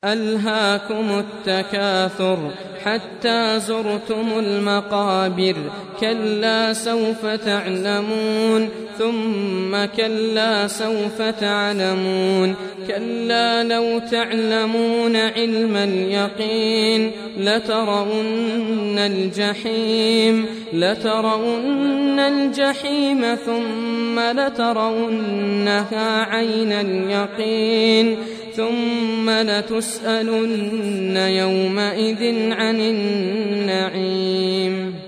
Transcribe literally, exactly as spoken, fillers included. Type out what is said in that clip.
ألهاكم التكاثر حتى زرتم المقابر كلا سوف تعلمون ثم كلا سوف تعلمون كلا لو تعلمون علم اليقين لترون الجحيم لترون الجحيم ثم لترونها عين اليقين ثم لتسألن يومئذ عن النعيم.